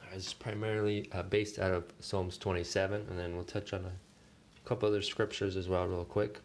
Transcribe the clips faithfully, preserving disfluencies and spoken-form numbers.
It's primarily uh, based out of Psalms twenty-seven, and then we'll touch on a couple other scriptures as well real quick.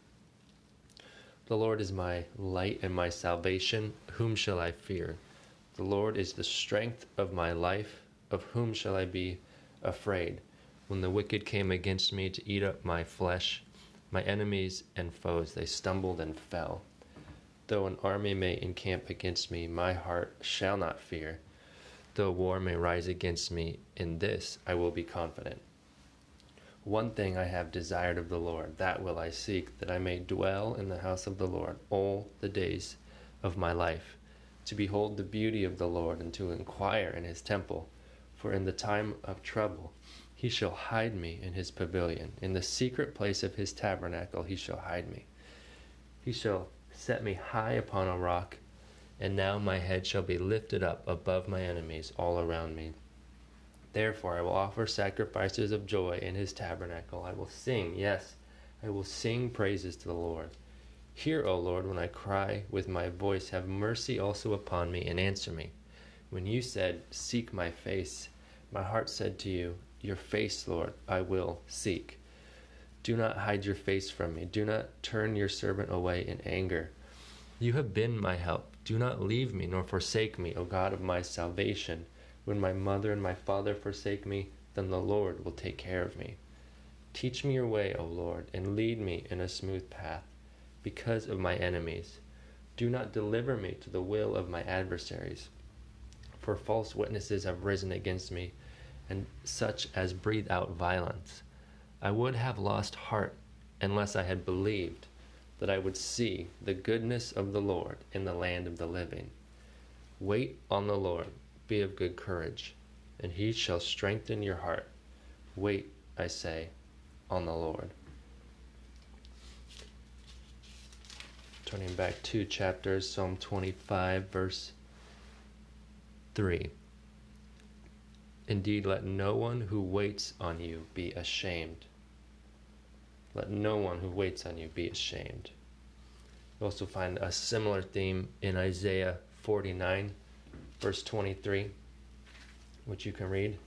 The Lord is my light and my salvation. Whom shall I fear? The Lord is the strength of my life. Of whom shall I be afraid? When the wicked came against me to eat up my flesh, my enemies and foes, they stumbled and fell. Though an army may encamp against me, my heart shall not fear. Though war may rise against me, in this I will be confident. One thing I have desired of the Lord, that will I seek, that I may dwell in the house of the Lord all the days of my life, to behold the beauty of the Lord, and to inquire in his temple. For in the time of trouble he shall hide me in his pavilion. In the secret place of his tabernacle he shall hide me. He shall set me high upon a rock, and now my head shall be lifted up above my enemies all around me. Therefore I will offer sacrifices of joy in his tabernacle. I will sing, yes, I will sing praises to the Lord. Hear, O Lord, when I cry with my voice. Have mercy also upon me, and answer me. When you said, seek my face, my heart said to you, your face, Lord, I will seek. Do not hide your face from me. Do not turn your servant away in anger. You have been my help. Do not leave me nor forsake me, O God of my salvation. When my mother and my father forsake me, then the Lord will take care of me. Teach me your way, O Lord, and lead me in a smooth path, because of my enemies. Do not deliver me to the will of my adversaries. For false witnesses have risen against me, and such as breathe out violence. I would have lost heart unless I had believed that I would see the goodness of the Lord in the land of the living. Wait on the Lord, be of good courage, and he shall strengthen your heart. Wait, I say, on the Lord. Turning back two chapters, Psalm twenty-five, verse three. Indeed, let no one who waits on you be ashamed. Let no one who waits on you be ashamed. You also find a similar theme in Isaiah forty-nine, verse twenty-three, which you can read.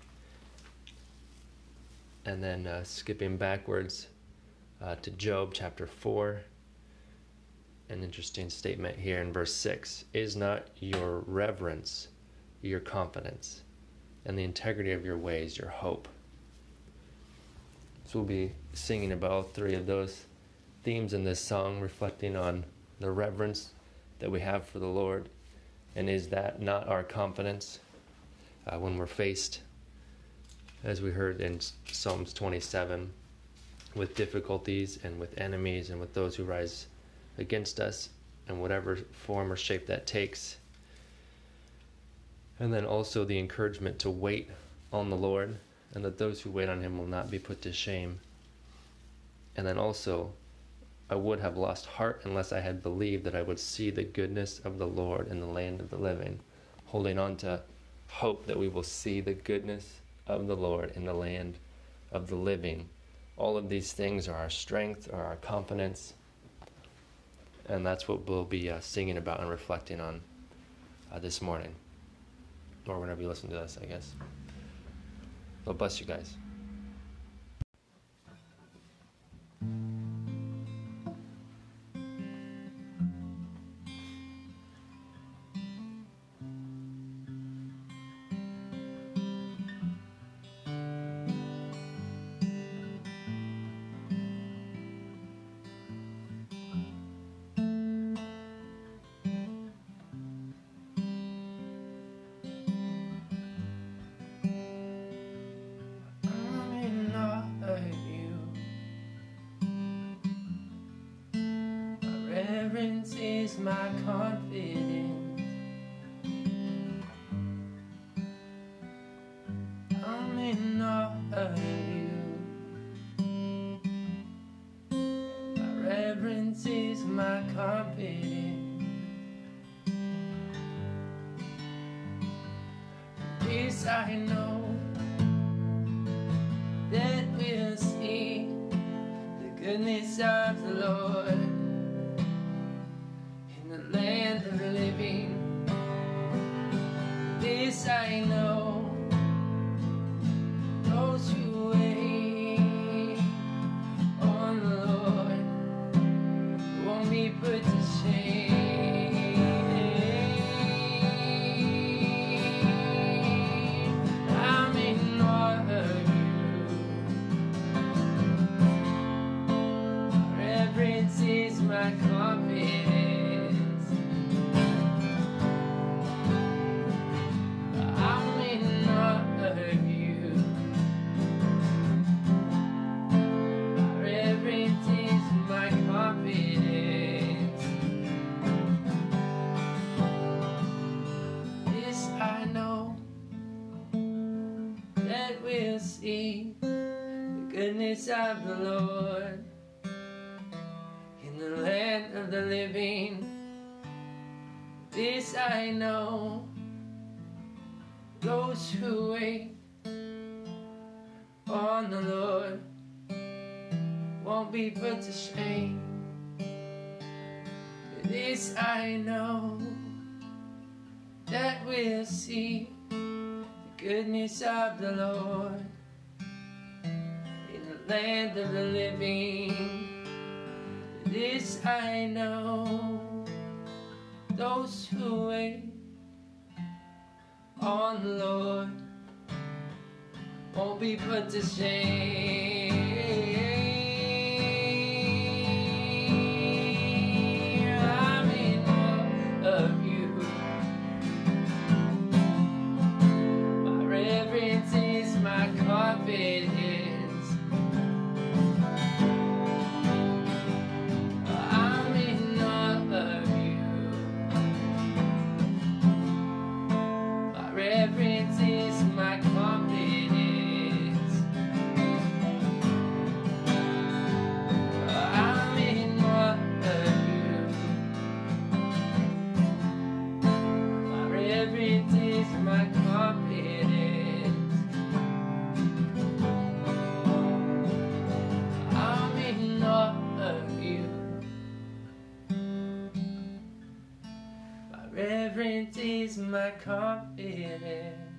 And then uh, skipping backwards uh, to Job chapter four. An interesting statement here in verse six. Is not your reverence your confidence, and the integrity of your ways your hope? So we'll be singing about all three of those themes in this song, reflecting on the reverence that we have for the Lord. And is that not our confidence uh, when we're faced, as we heard in Psalms twenty-seven, with difficulties and with enemies and with those who rise against us in whatever form or shape that takes? And then also the encouragement to wait on the Lord, and that those who wait on him will not be put to shame. And then also, I would have lost heart unless I had believed that I would see the goodness of the Lord in the land of the living. Holding on to hope that we will see the goodness of the Lord in the land of the living. All of these things are our strength, are our confidence. And that's what we'll be uh, singing about and reflecting on uh, this morning. Or whenever you listen to this, I guess. God bless you guys. Reverence is my confidence. I'm in awe of you. My reverence is my confidence. This I know, that we'll see the goodness of the Lord in the land of the living. This I know, that will see the goodness of the Lord in the land of the living. This I know, those who wait on the Lord won't be put to shame. This I know, that we'll see the goodness of the Lord in the land of the living. This I know, those who wait on the Lord won't be put to shame. I'm in awe of you. My reverence is my confidence. I'm in awe of you. My reverence is my confidence. I'm in awe of you. My reverence is my confidence. I'm in awe of you. My reverence is my confidence.